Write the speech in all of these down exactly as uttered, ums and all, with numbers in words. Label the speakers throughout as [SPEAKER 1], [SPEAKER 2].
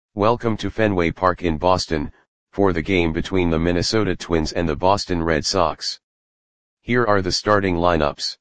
[SPEAKER 1] Welcome to Fenway Park in Boston, for the game between the Minnesota Twins and the Boston Red Sox. Here are the starting lineups.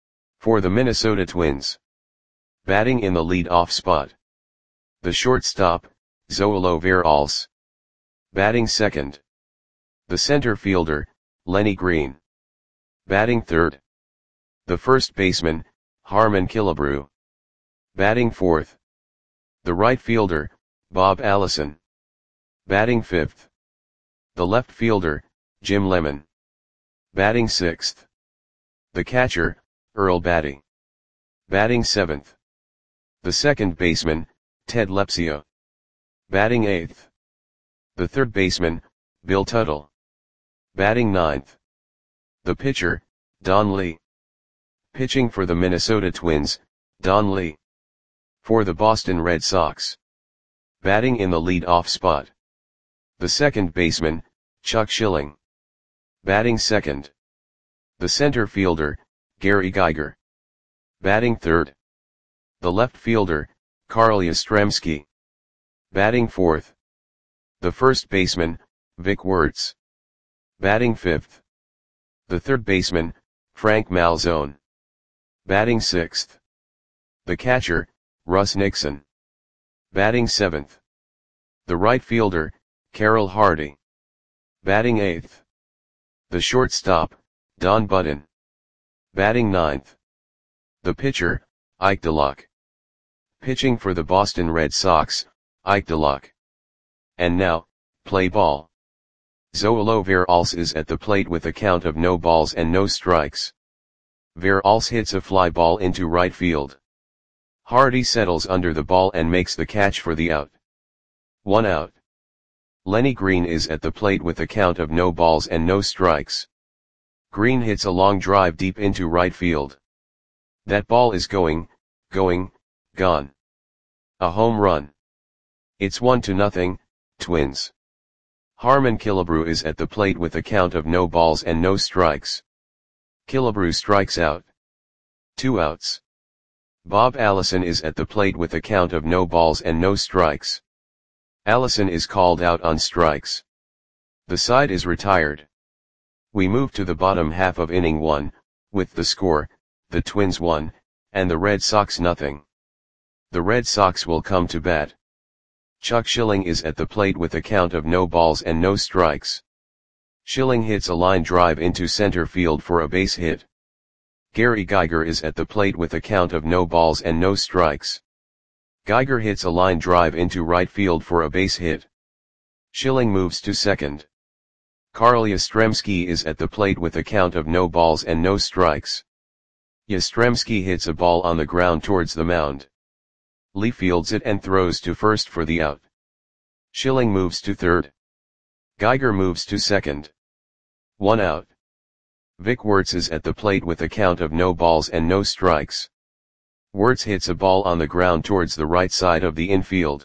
[SPEAKER 1] For the Minnesota Twins. Batting in the lead-off spot. The shortstop, Zoilo Veralce. Batting second. The center fielder, Lenny Green. Batting third. The first baseman, Harmon Killebrew. Batting fourth. The right fielder, Bob Allison. Batting fifth. The left fielder, Jim Lemon. Batting sixth. The catcher, Earl Battey. Batting seventh. The second baseman, Ted Lepsio. Batting eighth. The third baseman, Bill Tuttle. Batting ninth. The pitcher, Don Lee. Pitching for the Minnesota Twins, Don Lee. For the Boston Red Sox. Batting in the lead-off spot. The second baseman, Chuck Schilling. Batting second. The center fielder, Gary Geiger. Batting third. The left fielder, Carl Yastrzemski. Batting fourth. The first baseman, Vic Wertz. Batting fifth. The third baseman, Frank Malzone. Batting sixth. The catcher, Russ Nixon. Batting seventh. The right fielder, Carroll Hardy. Batting eighth. The shortstop, Don Button. Batting ninth. The pitcher, Ike DeLuck. Pitching for the Boston Red Sox, Ike DeLuck. And now, play ball. Zoilo Veralce is at the plate with a count of no balls and no strikes. Veralce hits a fly ball into right field. Hardy settles under the ball and makes the catch for the out. One out. Lenny Green is at the plate with a count of no balls and no strikes. Green hits a long drive deep into right field. That ball is going, going, gone. A home run. It's one to nothing, Twins. Harmon Killebrew is at the plate with a count of no balls and no strikes. Killebrew strikes out. Two outs. Bob Allison is at the plate with a count of no balls and no strikes. Allison is called out on strikes. The side is retired. We move to the bottom half of inning one, with the score, the Twins one, and the Red Sox nothing. The Red Sox will come to bat. Chuck Schilling is at the plate with a count of no balls and no strikes. Schilling hits a line drive into center field for a base hit. Gary Geiger is at the plate with a count of no balls and no strikes. Geiger hits a line drive into right field for a base hit. Schilling moves to second. Carl Yastrzemski is at the plate with a count of no balls and no strikes. Yastrzemski hits a ball on the ground towards the mound. Lee fields it and throws to first for the out. Schilling moves to third. Geiger moves to second. One out. Vic Wertz is at the plate with a count of no balls and no strikes. Wertz hits a ball on the ground towards the right side of the infield.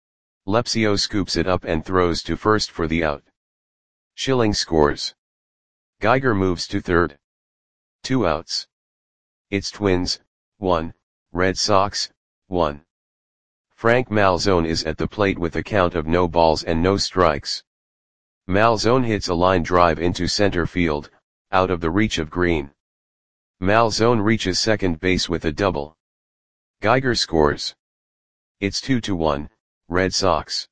[SPEAKER 1] Lepsio scoops it up and throws to first for the out. Schilling scores. Geiger moves to third. Two outs. It's Twins, one, Red Sox, one. Frank Malzone is at the plate with a count of no balls and no strikes. Malzone hits a line drive into center field, out of the reach of Green. Malzone reaches second base with a double. Geiger scores. It's two to one, Red Sox.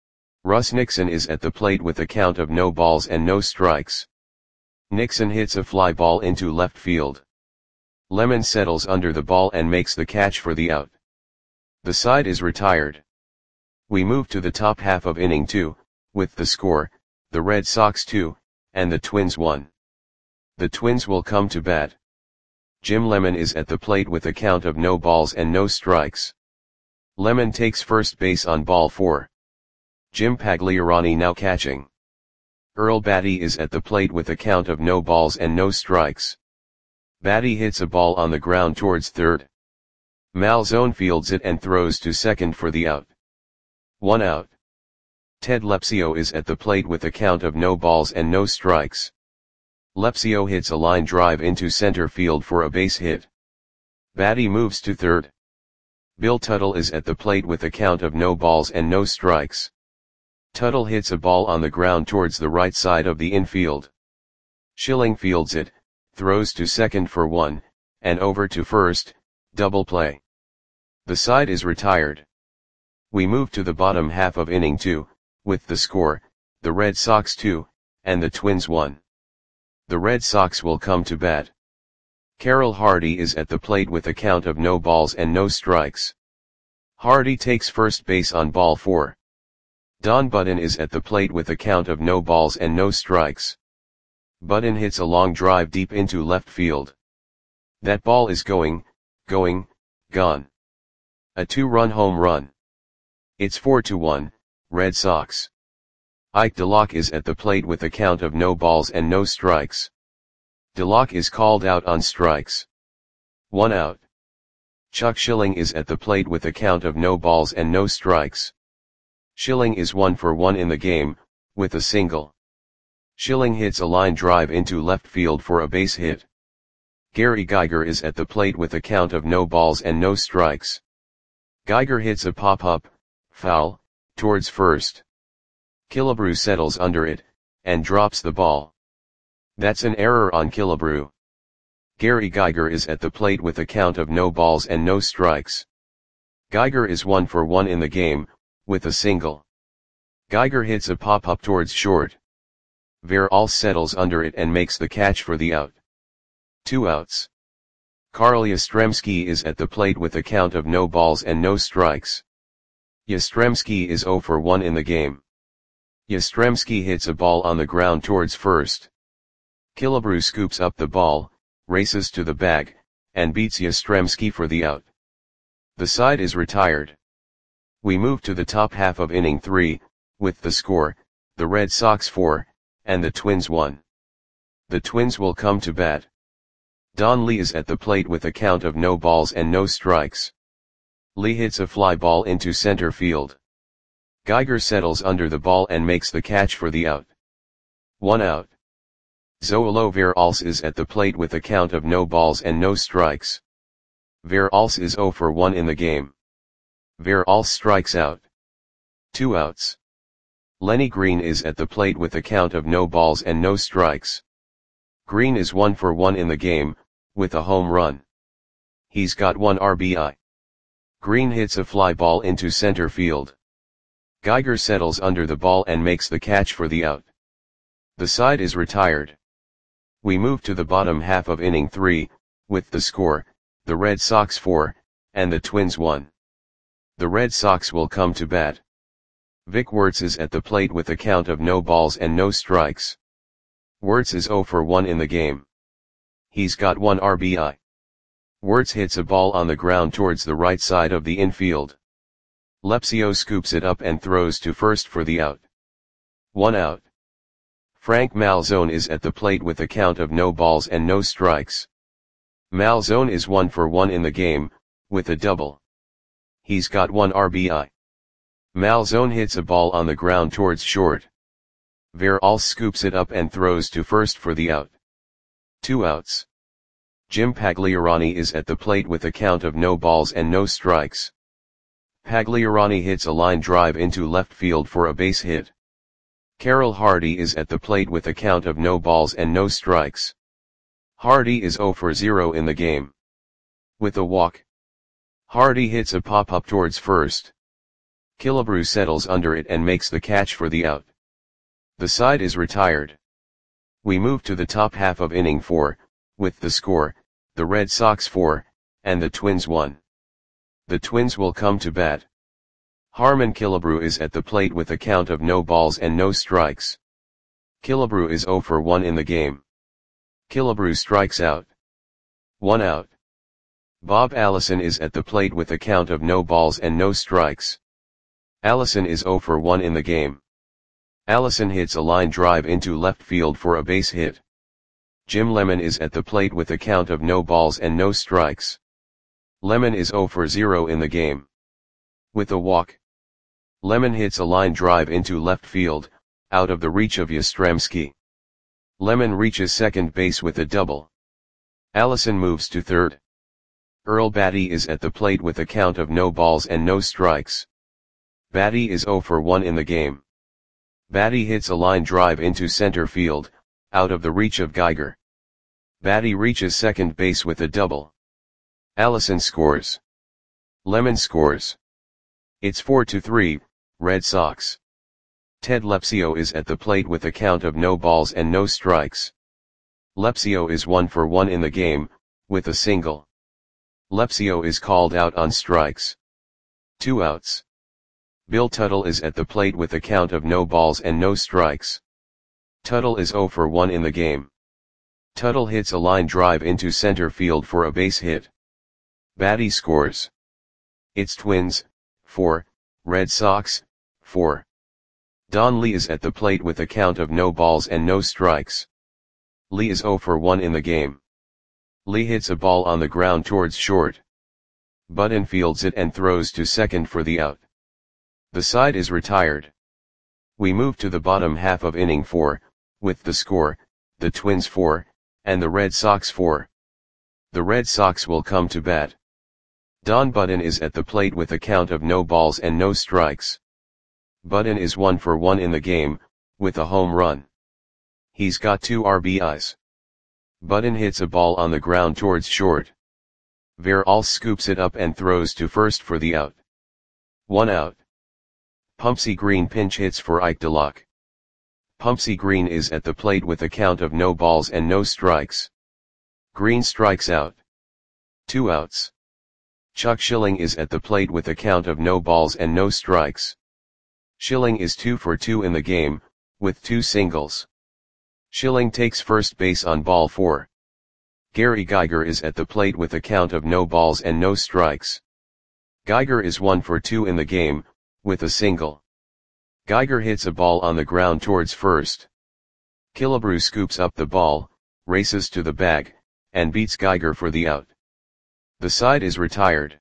[SPEAKER 1] Russ Nixon is at the plate with a count of no balls and no strikes. Nixon hits a fly ball into left field. Lemon settles under the ball and makes the catch for the out. The side is retired. We move to the top half of inning two, with the score, the Red Sox two, and the Twins one. The Twins will come to bat. Jim Lemon is at the plate with a count of no balls and no strikes. Lemon takes first base on ball four. Jim Pagliarani now catching. Earl Battey is at the plate with a count of no balls and no strikes. Battey hits a ball on the ground towards third. Malzone fields it and throws to second for the out. One out. Ted Lepsio is at the plate with a count of no balls and no strikes. Lepsio hits a line drive into center field for a base hit. Battey moves to third. Bill Tuttle is at the plate with a count of no balls and no strikes. Tuttle hits a ball on the ground towards the right side of the infield. Schilling fields it, throws to second for one, and over to first, double play. The side is retired. We move to the bottom half of inning two, with the score, the Red Sox two, and the Twins one. The Red Sox will come to bat. Carroll Hardy is at the plate with a count of no balls and no strikes. Hardy takes first base on ball four. Don Button is at the plate with a count of no balls and no strikes. Button hits a long drive deep into left field. That ball is going, going, gone. A two-run home run. It's four to one, Red Sox. Ike DeLock is at the plate with a count of no balls and no strikes. DeLock is called out on strikes. One out. Chuck Schilling is at the plate with a count of no balls and no strikes. Schilling is one for one in the game, with a single. Schilling hits a line drive into left field for a base hit. Gary Geiger is at the plate with a count of no balls and no strikes. Geiger hits a pop-up, foul, towards first. Killebrew settles under it, and drops the ball. That's an error on Killebrew. Gary Geiger is at the plate with a count of no balls and no strikes. Geiger is one for one in the game, with a single. Geiger hits a pop-up towards short. Veralce settles under it and makes the catch for the out. Two outs. Carl Yastrzemski is at the plate with a count of no balls and no strikes. Yastrzemski is zero for one in the game. Yastrzemski hits a ball on the ground towards first. Killebrew scoops up the ball, races to the bag, and beats Yastrzemski for the out. The side is retired. We move to the top half of inning three, with the score, the Red Sox four, and the Twins one. The Twins will come to bat. Don Lee is at the plate with a count of no balls and no strikes. Lee hits a fly ball into center field. Geiger settles under the ball and makes the catch for the out. One out. Zoilo Veralce is at the plate with a count of no balls and no strikes. Veralce is zero for one in the game. Veralce strikes out. Two outs. Lenny Green is at the plate with a count of no balls and no strikes. Green is one for one in the game, with a home run. He's got one R B I. Green hits a fly ball into center field. Geiger settles under the ball and makes the catch for the out. The side is retired. We move to the bottom half of inning three, with the score, the Red Sox four, and the Twins one. The Red Sox will come to bat. Vic Wertz is at the plate with a count of no balls and no strikes. Wertz is zero for one in the game. He's got one R B I. Wertz hits a ball on the ground towards the right side of the infield. Lepsio scoops it up and throws to first for the out. One out. Frank Malzone is at the plate with a count of no balls and no strikes. Malzone is one for one in the game, with a double. He's got one R B I. Malzone hits a ball on the ground towards short. Veralce scoops it up and throws to first for the out. Two outs. Jim Pagliarani is at the plate with a count of no balls and no strikes. Pagliarani hits a line drive into left field for a base hit. Carroll Hardy is at the plate with a count of no balls and no strikes. Hardy is zero for zero in the game. With a walk. Hardy hits a pop-up towards first. Killebrew settles under it and makes the catch for the out. The side is retired. We move to the top half of inning four, with the score, the Red Sox four, and the Twins one. The Twins will come to bat. Harmon Killebrew is at the plate with a count of no balls and no strikes. Killebrew is zero for one in the game. Killebrew strikes out. One out. Bob Allison is at the plate with a count of no balls and no strikes. Allison is zero for one in the game. Allison hits a line drive into left field for a base hit. Jim Lemon is at the plate with a count of no balls and no strikes. Lemon is zero for zero in the game. With a walk. Lemon hits a line drive into left field, out of the reach of Yastrzemski. Lemon reaches second base with a double. Allison moves to third. Earl Batty is at the plate with a count of no balls and no strikes. Batty is zero for one in the game. Batty hits a line drive into center field, out of the reach of Geiger. Batty reaches second base with a double. Allison scores. Lemon scores. It's four to three, Red Sox. Ted Lepsio is at the plate with a count of no balls and no strikes. Lepsio is one for one in the game, with a single. Lepsio is called out on strikes. Two outs. Bill Tuttle is at the plate with a count of no balls and no strikes. Tuttle is zero for one in the game. Tuttle hits a line drive into center field for a base hit. Batty scores. It's Twins, four, Red Sox, four. Don Lee is at the plate with a count of no balls and no strikes. Lee is zero for one in the game. Lee hits a ball on the ground towards short. Button fields it and throws to second for the out. The side is retired. We move to the bottom half of inning four, with the score, the Twins four, and the Red Sox four. The Red Sox will come to bat. Don Button is at the plate with a count of no balls and no strikes. Button is one for one in the game, with a home run. He's got two R B Is. Button hits a ball on the ground towards short. Veralls scoops it up and throws to first for the out. One out. Pumpsy Green pinch hits for Ike DeLock. Pumpsy Green is at the plate with a count of no balls and no strikes. Green strikes out. Two outs. Chuck Schilling is at the plate with a count of no balls and no strikes. Schilling is two for two in the game, with two singles. Schilling takes first base on ball four. Gary Geiger is at the plate with a count of no balls and no strikes. Geiger is one for two in the game, with a single. Geiger hits a ball on the ground towards first. Killebrew scoops up the ball, races to the bag, and beats Geiger for the out. The side is retired.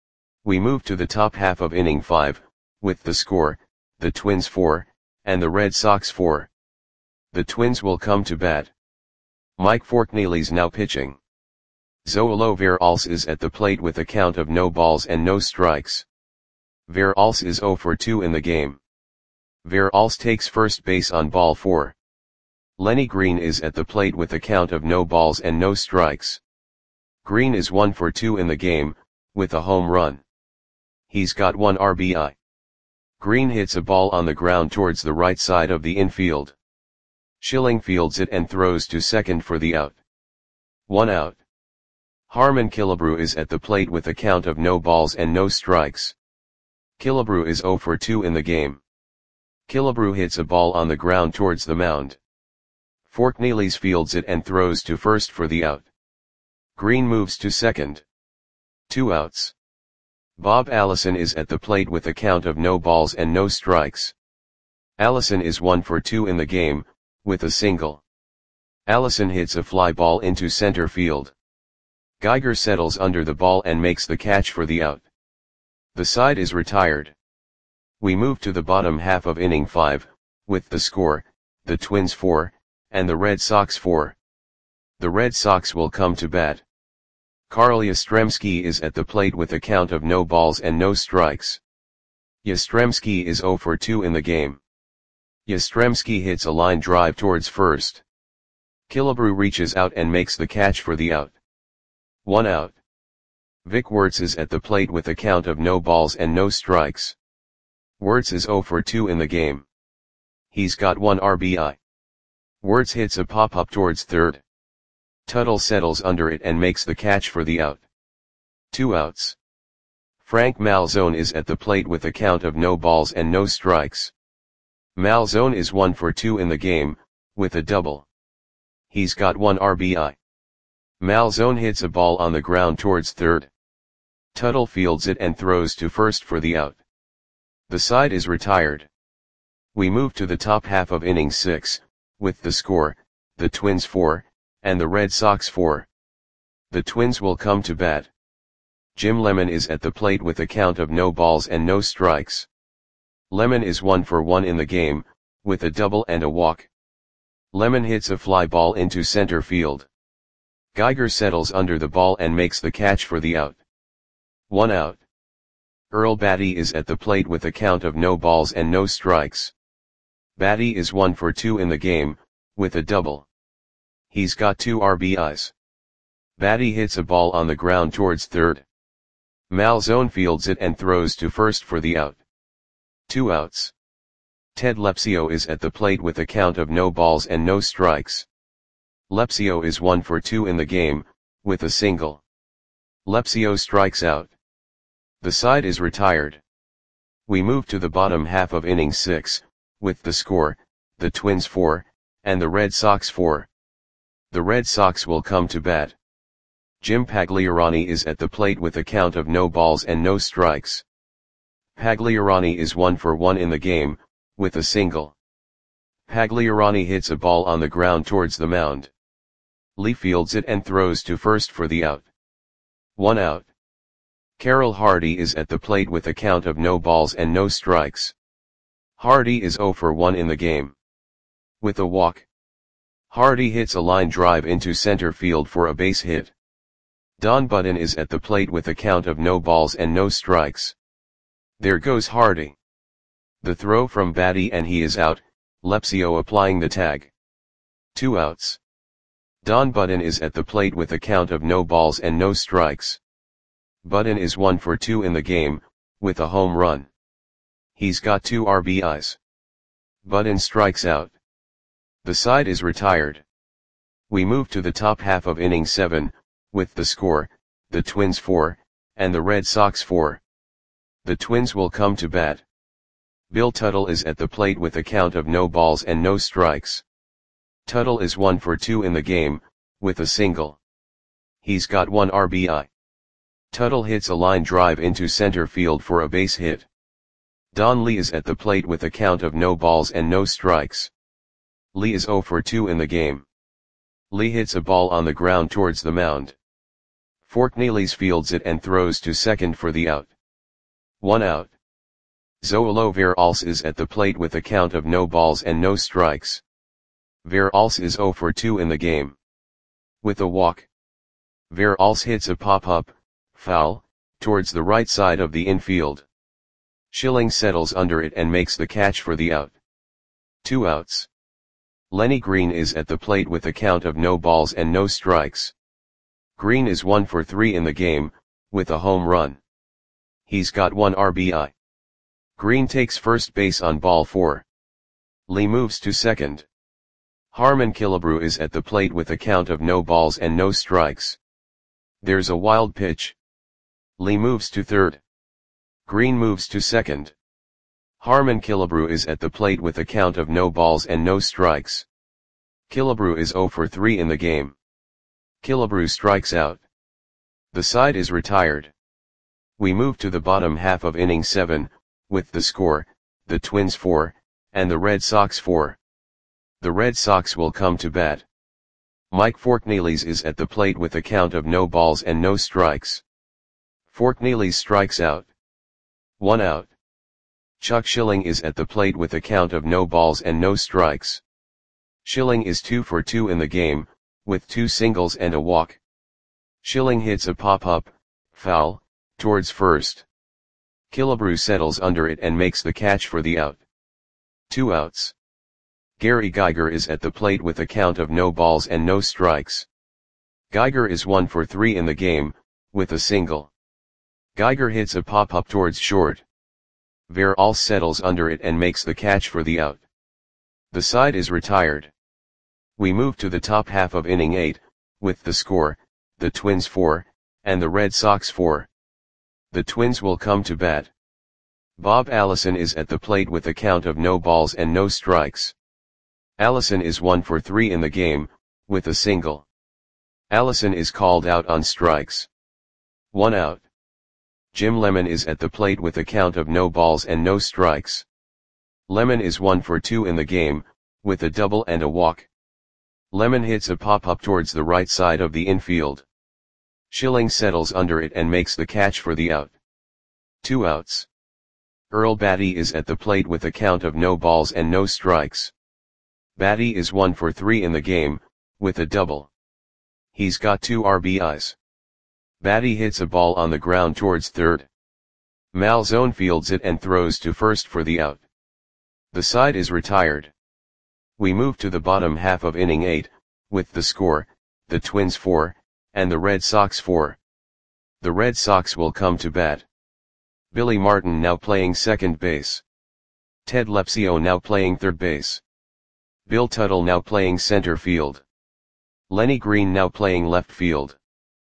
[SPEAKER 1] We move to the top half of inning five, with the score, the Twins four, and the Red Sox four. The Twins will come to bat. Mike Forkneely's now pitching. Zoilo Veralls is at the plate with a count of no balls and no strikes. Veralls is zero for two in the game. Veralls takes first base on ball four. Lenny Green is at the plate with a count of no balls and no strikes. Green is one for two in the game, with a home run. He's got one R B I. Green hits a ball on the ground towards the right side of the infield. Schilling fields it and throws to second for the out. One out. Harmon Killebrew is at the plate with a count of no balls and no strikes. Killebrew is zero for two in the game. Killebrew hits a ball on the ground towards the mound. Forkneely's fields it and throws to first for the out. Green moves to second. Two outs. Bob Allison is at the plate with a count of no balls and no strikes. Allison is one for two in the game, with a single. Allison hits a fly ball into center field. Geiger settles under the ball and makes the catch for the out. The side is retired. We move to the bottom half of inning five, with the score, the Twins four, and the Red Sox four. The Red Sox will come to bat. Carl Yastrzemski is at the plate with a count of no balls and no strikes. Yastrzemski is zero for two in the game. Yastrzemski hits a line drive towards first. Killebrew reaches out and makes the catch for the out. One out. Vic Wertz is at the plate with a count of no balls and no strikes. Wertz is zero for two in the game. He's got one R B I. Wertz hits a pop-up towards third. Tuttle settles under it and makes the catch for the out. Two outs. Frank Malzone is at the plate with a count of no balls and no strikes. Malzone is one for two in the game, with a double. He's got one R B I. Malzone hits a ball on the ground towards third. Tuttle fields it and throws to first for the out. The side is retired. We move to the top half of inning six, with the score, the Twins four, and the Red Sox four. The Twins will come to bat. Jim Lemon is at the plate with a count of no balls and no strikes. Lemon is one for one in the game, with a double and a walk. Lemon hits a fly ball into center field. Geiger settles under the ball and makes the catch for the out. One out. Earl Batty is at the plate with a count of no balls and no strikes. Batty is one for two in the game, with a double. He's got two R B Is. Batty hits a ball on the ground towards third. Malzone fields it and throws to first for the out. Two outs. Ted Lepsio is at the plate with a count of no balls and no strikes. Lepsio is one for two in the game, with a single. Lepsio strikes out. The side is retired. We move to the bottom half of inning six, with the score, the Twins four, and the Red Sox four. The Red Sox will come to bat. Jim Pagliarani is at the plate with a count of no balls and no strikes. Pagliarani is one for one in the game, with a single. Pagliarani hits a ball on the ground towards the mound. Lee fields it and throws to first for the out. One out. Carroll Hardy is at the plate with a count of no balls and no strikes. Hardy is zero for one in the game. With a walk. Hardy hits a line drive into center field for a base hit. Don Budden is at the plate with a count of no balls and no strikes. There goes Hardy. The throw from Batty and he is out, Lepsio applying the tag. Two outs. Don Budden is at the plate with a count of no balls and no strikes. Budden is one for two in the game, with a home run. He's got two R B Is. Budden strikes out. The side is retired. We move to the top half of inning seven, with the score, the Twins four, and the Red Sox four. The Twins will come to bat. Bill Tuttle is at the plate with a count of no balls and no strikes. Tuttle is one for two in the game, with a single. He's got one R B I. Tuttle hits a line drive into center field for a base hit. Don Lee is at the plate with a count of no balls and no strikes. Lee is zero for two in the game. Lee hits a ball on the ground towards the mound. Forkneelys fields it and throws to second for the out. One out. Zoilo Veralce is at the plate with a count of no balls and no strikes. Veralce is zero for two in the game. With a walk. Veralce hits a pop-up, foul, towards the right side of the infield. Schilling settles under it and makes the catch for the out. Two outs. Lenny Green is at the plate with a count of no balls and no strikes. Green is one for three in the game, with a home run. He's got one R B I. Green takes first base on ball four. Lee moves to second. Harmon Killebrew is at the plate with a count of no balls and no strikes. There's a wild pitch. Lee moves to third. Green moves to second. Harmon Killebrew is at the plate with a count of no balls and no strikes. Killebrew is zero for three in the game. Killebrew strikes out. The side is retired. We move to the bottom half of inning seven, with the score, the Twins four, and the Red Sox four. The Red Sox will come to bat. Mike Forkneelys is at the plate with a count of no balls and no strikes. Forkneelys strikes out. One out. Chuck Schilling is at the plate with a count of no balls and no strikes. Schilling is two for two in the game, with two singles and a walk. Schilling hits a pop-up, foul, towards first. Killebrew settles under it and makes the catch for the out. Two outs. Gary Geiger is at the plate with a count of no balls and no strikes. Geiger is one for three in the game, with a single. Geiger hits a pop-up towards short. Veralce settles under it and makes the catch for the out. The side is retired. We move to the top half of inning eight, with the score, the Twins four, and the Red Sox four. The Twins will come to bat. Bob Allison is at the plate with a count of no balls and no strikes. Allison is one for three in the game, with a single. Allison is called out on strikes. One out. Jim Lemon is at the plate with a count of no balls and no strikes. Lemon is one for two in the game, with a double and a walk. Lemon hits a pop-up towards the right side of the infield. Schilling settles under it and makes the catch for the out. Two outs. Earl Batty is at the plate with a count of no balls and no strikes. Batty is one for three in the game, with a double. He's got two R B Is. Batty hits a ball on the ground towards third. Malzone fields it and throws to first for the out. The side is retired. We move to the bottom half of inning eight, with the score, the Twins four, and the Red Sox four. The Red Sox will come to bat. Billy Martin now playing second base. Ted Lepsio now playing third base. Bill Tuttle now playing center field. Lenny Green now playing left field.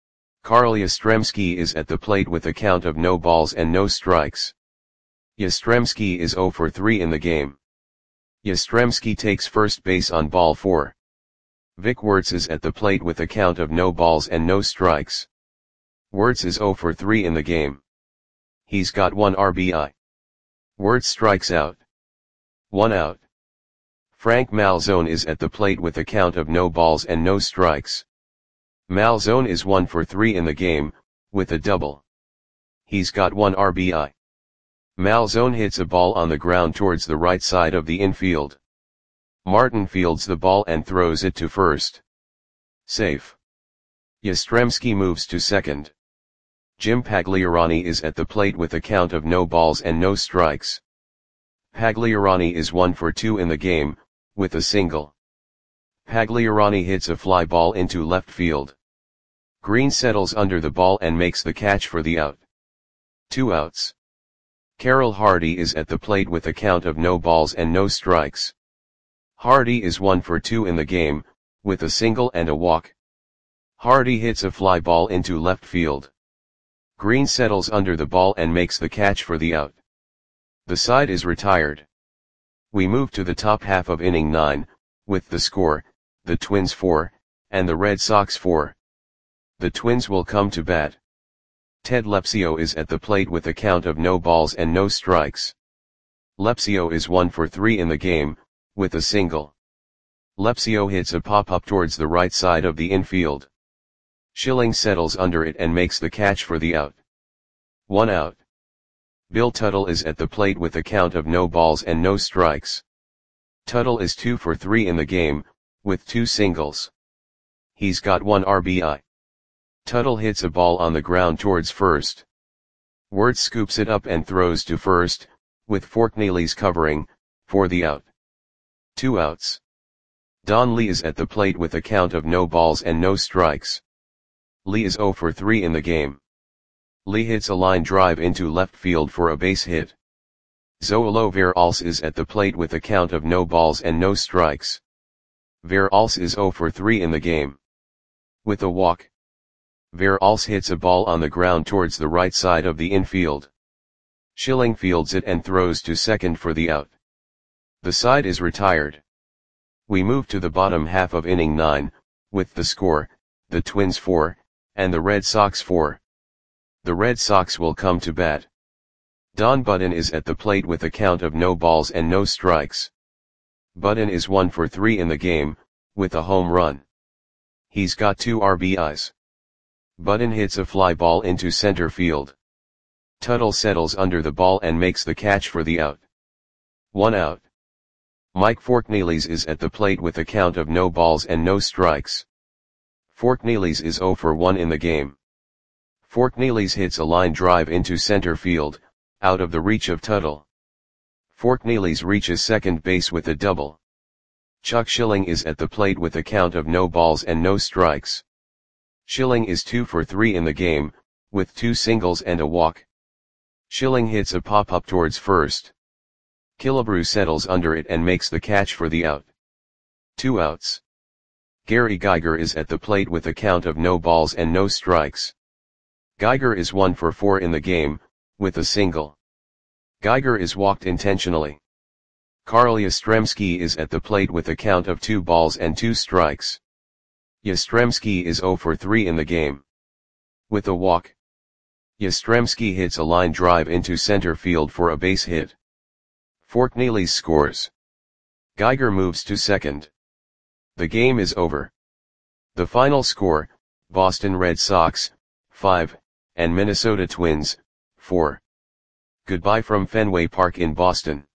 [SPEAKER 1] Carl Yastrzemski is at the plate with a count of no balls and no strikes. Yastrzemski is oh for three in the game. Yastrzemski takes first base on ball four. Vic Wertz is at the plate with a count of no balls and no strikes. Wertz is oh for three in the game. He's got one R B I. Wertz strikes out. One out. Frank Malzone is at the plate with a count of no balls and no strikes. Malzone is one for three in the game, with a double. He's got one R B I. Malzone hits a ball on the ground towards the right side of the infield. Martin fields the ball and throws it to first. Safe. Yastrzemski moves to second. Jim Pagliarani is at the plate with a count of no balls and no strikes. Pagliarani is one for two in the game, with a single. Pagliarani hits a fly ball into left field. Green settles under the ball and makes the catch for the out. Two outs. Carroll Hardy is at the plate with a count of no balls and no strikes. Hardy is one for two in the game, with a single and a walk. Hardy hits a fly ball into left field. Green settles under the ball and makes the catch for the out. The side is retired. We move to the top half of inning nine, with the score, the Twins four, and the Red Sox four. The Twins will come to bat. Ted Lepsio is at the plate with a count of no balls and no strikes. Lepsio is one for three in the game, with a single. Lepsio hits a pop-up towards the right side of the infield. Schilling settles under it and makes the catch for the out. One out. Bill Tuttle is at the plate with a count of no balls and no strikes. Tuttle is two for three in the game, with two singles. He's got one R B I. Tuttle hits a ball on the ground towards first. Wertz scoops it up and throws to first, with Forkneelys covering, for the out. Two outs. Don Lee is at the plate with a count of no balls and no strikes. Lee is oh for three in the game. Lee hits a line drive into left field for a base hit. Zoilo Veralce is at the plate with a count of no balls and no strikes. Veralce is oh for three in the game. With a walk. Veralce hits a ball on the ground towards the right side of the infield. Schilling fields it and throws to second for the out. The side is retired. We move to the bottom half of inning nine, with the score, the Twins four, and the Red Sox four. The Red Sox will come to bat. Don Budden is at the plate with a count of no balls and no strikes. Budden is one for three in the game, with a home run. He's got two R B Is. Budden hits a fly ball into center field. Tuttle settles under the ball and makes the catch for the out. One out. Mike Forkneelys is at the plate with a count of no balls and no strikes. Forkneelys is oh for one in the game. Forkneelys hits a line drive into center field, out of the reach of Tuttle. Forkneelys reaches second base with a double. Chuck Schilling is at the plate with a count of no balls and no strikes. Schilling is two for three in the game, with two singles and a walk. Schilling hits a pop-up towards first. Killebrew settles under it and makes the catch for the out. Two outs. Gary Geiger is at the plate with a count of no balls and no strikes. Geiger is one for four in the game, with a single. Geiger is walked intentionally. Carl Yastrzemski is at the plate with a count of two balls and two strikes. Yastrzemski is oh for three in the game. With a walk. Yastrzemski hits a line drive into center field for a base hit. Forkneelys scores. Geiger moves to second. The game is over. The final score, Boston Red Sox, five, and Minnesota Twins, four. Goodbye from Fenway Park in Boston.